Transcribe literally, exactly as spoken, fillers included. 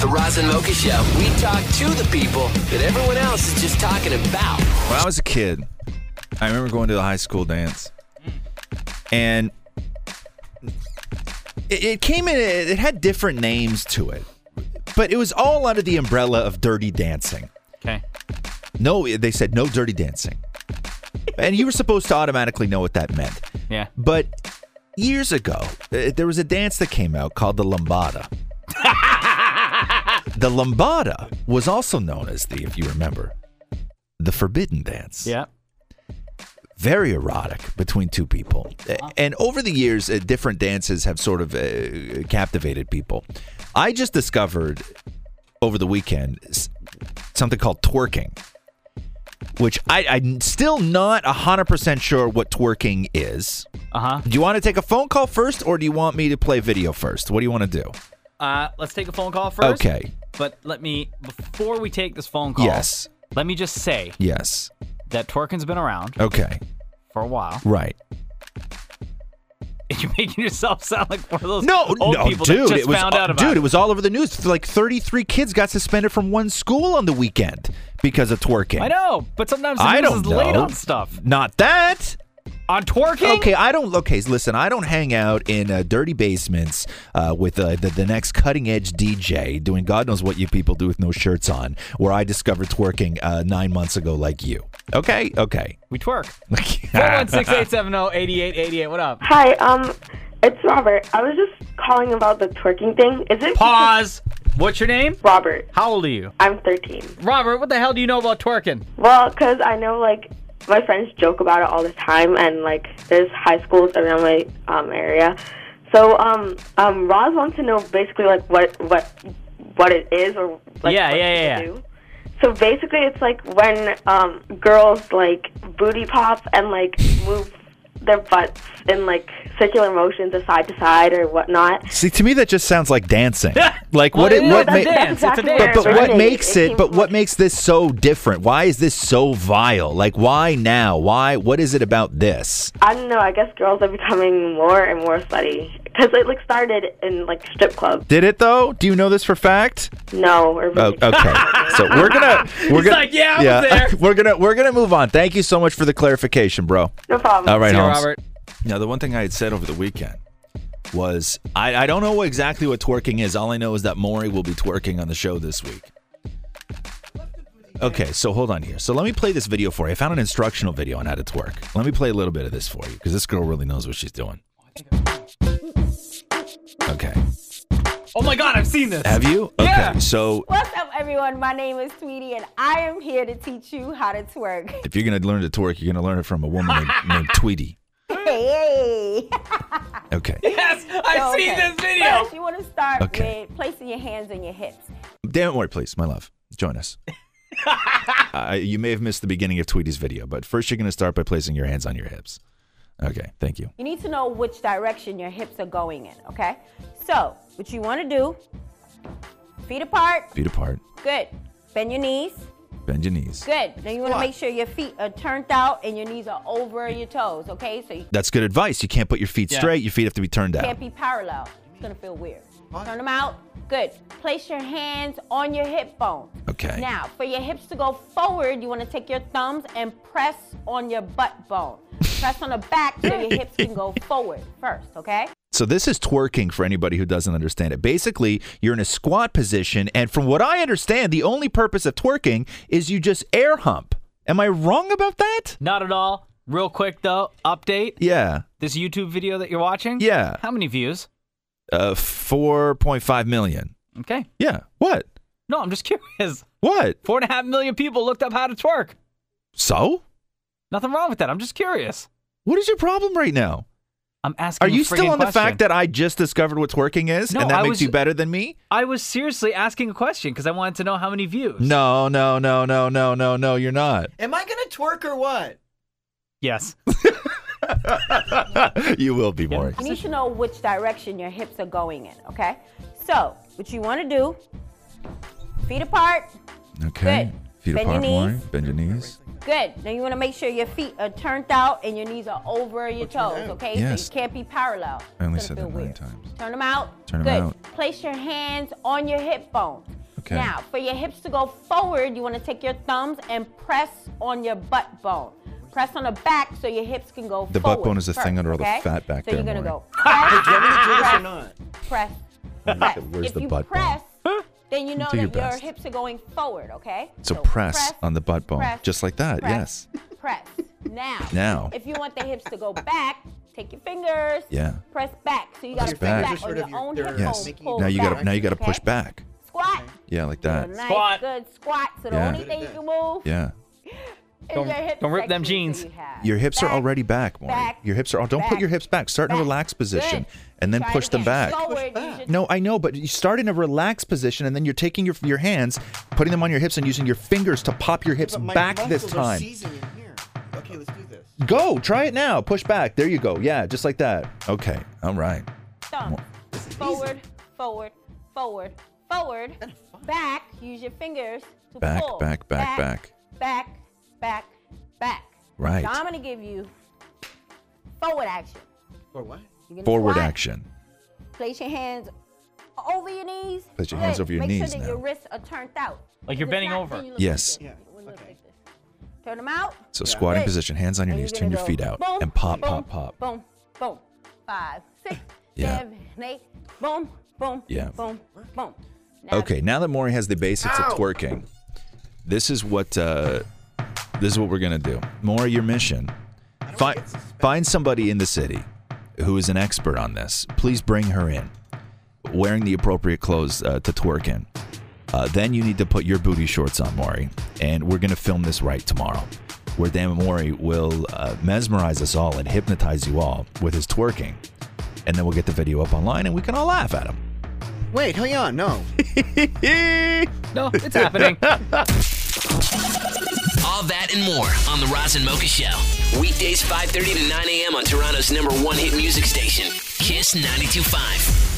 The Roz and Mocha Show. We talk to the people that everyone else is just talking about. When I was a kid, I remember going to the high school dance. And it, it came in, it had different names to it. But it was all under the umbrella of dirty dancing. Okay. No, they said no dirty dancing. And you were supposed to automatically know what that meant. Yeah. But years ago, uh, there was a dance that came out called the lambada. The lambada was also known as the, if you remember, the forbidden dance. Yeah. Very erotic between two people. Uh-huh. And over the years, uh, different dances have sort of uh, captivated people. I just discovered over the weekend something called twerking, which I, I'm still not one hundred percent sure what twerking is. Uh-huh. Do you want to take a phone call first, or do you want me to play video first? What do you want to do? Uh, let's take a phone call first. Okay. But let me, before we take this phone call, Yes. let me just say Yes. that twerking's been around Okay. for a while. Right. And you're making yourself sound like one of those No, old no, people dude, that just it was, found out about dude, it. it was all over the news. Like thirty-three kids got suspended from one school on the weekend because of twerking. I know, but sometimes the I news don't is late know. on stuff. Not that. On twerking? Okay, I don't. Okay, listen, I don't hang out in uh, dirty basements uh, with uh, the, the next cutting edge D J doing God knows what you people do with no shirts on, where I discovered twerking uh, nine months ago like you. Okay? Okay. We twerk. four one six, eight seven zero, eight eight eight eight. What up? Hi, um, it's Robert. I was just calling about the twerking thing. Is it? Pause. What's your name? Robert. How old are you? I'm thirteen. Robert, what the hell do you know about twerking? Well, because I know, like, my friends joke about it all the time, and, like, there's high schools around my um, area. So, um, um, Roz wants to know basically, like, what what what it is or, like, Yeah, what yeah, yeah, people yeah. do. So, basically, it's, like, when um, girls, like, booty pop and, like, move their butts in, like, circular motions or side to side or whatnot. See, to me, that just sounds like dancing. Like, Well, what? it It, is what a ma- dance. It's a But- dance. But, but what It makes came it? But from- what makes this so different? Why is this so vile? Like, why now? Why? What is it about this? I don't know. I guess girls are becoming more and more slutty because it like started in like strip clubs. Did it though? Do you know this for fact? No. Or Oh, okay. So we're gonna we're He's gonna like, yeah, I was there. we're gonna we're gonna move on. Thank you so much for the clarification, bro. No problem. All right, See you, Holmes. Robert. Now, the one thing I had said over the weekend was I, I don't know exactly what twerking is. All I know is that Maury will be twerking on the show this week. Okay, so hold on here. So let me play this video for you. I found an instructional video on how to twerk. Let me play a little bit of this for you because this girl really knows what she's doing. Okay. Oh my God, I've seen this. Have you? Okay, Yeah. so What's up, everyone? My name is Tweety, and I am here to teach you how to twerk. if you're going to learn to twerk, you're going to learn it from a woman named, named Tweety. Hey! Okay. Yes, I've seen Okay. this video. First, you want to start Okay. with placing your hands on your hips. Don't worry, please, my love. Join us. uh, you may have missed the beginning of Tweety's video, but first you're going to start by placing your hands on your hips. Okay, thank you. You need to know which direction your hips are going in, okay? So, what you want to do, feet apart. Feet apart. Good. Bend your knees. Bend your knees. Good. Now you want to make sure your feet are turned out and your knees are over your toes, okay? So you That's good advice. You can't put your feet Yeah. straight. Your feet have to be turned out. can't be parallel. It's going to feel weird. Turn them out. Good. Place your hands on your hip bone. Okay. Now, for your hips to go forward, you want to take your thumbs and press on your butt bone. Press on the back so your hips can go forward first, okay? So this is twerking for anybody who doesn't understand it. Basically, you're in a squat position, and from what I understand, the only purpose of twerking is you just air hump. Am I wrong about that? Not at all. Real quick, though, update. Yeah. This YouTube video that you're watching? Yeah. How many views? Uh, four point five million. Okay. Yeah. What? No, I'm just curious. What? Four and a half million people looked up how to twerk. So? Nothing wrong with that. I'm just curious. What is your problem right now? I'm asking Are a you still friggin' on the question. fact that I just discovered what twerking is, No, and that I makes was- you better than me? I was seriously asking a question because I wanted to know how many views. No, no, no, no, no, no, no, you're not. Am I gonna twerk or what? Yes. You will be, Maury. You need to know which direction your hips are going in, okay? So, what you want to do, feet apart. Okay. Good. Feet Bend apart, your Maury. knees. Bend your knees. Good. Now you want to make sure your feet are turned out and your knees are over your turned toes, out? okay? Yes. So you can't be parallel. I only It's said gonna that feel nine weird. times. Turn them out. Turn 'em Good. out. Place your hands on your hip bones. Okay. Now, for your hips to go forward, you want to take your thumbs and press on your butt bone. Press on the back so your hips can go The forward. butt bone is the first, thing under all the okay? fat back so there, So you're going to Maury. go press, Do you want me to do this or press, not? press, press. Where's if the you butt bone? press, then you know Do your that your best. hips are going forward, okay? So press on the butt bone, press, just like that, press, yes. Press. Now. Now. If you want the hips to go back, take your fingers. Yeah. Press back. So you got to Push push back. back Sort on of your your- own your- hip Yes. bone. Pull Now you back, gotta now you gotta push okay? back. Squat. Yeah, like that. Nice, Squat. good squat. So the Yeah. only thing you can move Yeah. is Don't- your hip don't rip them section, so jeans. you have Your hips are back, already back, Maury. back, Your hips are all. Don't put back, your hips back. Start in a back. relaxed position Good. and then Try it push them again. back. Forward, back. use your- No, I know, but you start in a relaxed position and then you're taking your your hands, putting them on your hips and using your fingers to pop your hips But my back this muscles are time. seizing in here. Okay, let's do this. Go, try it now. Push back. There you go. Yeah, just like that. Okay. All right. Thumbs. Forward, forward, forward, forward, back. Use your fingers to Back, pull. back, back, back. Back, back, back. Right. Now I'm going to give you forward action. Or what? You're gonna Forward squat, action. Place your hands over your knees. Place your hands Good. over your Make knees sure that now. your wrists are turned out. Like you're If bending not, over. then you look Yes. like this. Yeah, You wanna look okay. like this. Turn them out. So Yeah. squatting Good. position, hands on your And knees, you're turn gonna your go feet out, boom, and pop, boom, pop, pop. Boom, boom. Five, six, Yeah. seven, eight. Boom, boom, Yeah. boom, boom. Now Okay, now that Maury has the basics of Ow. twerking, this is what uh, this is what we're gonna do. Maury, your mission: find get suspended. find somebody in the city who is an expert on this. Please bring her in, wearing the appropriate clothes uh, to twerk in. Uh, then you need to put your booty shorts on, Maury, and we're gonna film this right tomorrow, where Dan Maury will uh, mesmerize us all and hypnotize you all with his twerking, and then we'll get the video up online and we can all laugh at him. Wait, hang on. No. No, it's happening. All that and more on the Roz and Mocha Show. Weekdays five thirty to nine a.m. on Toronto's number one hit music station, Kiss ninety-two point five.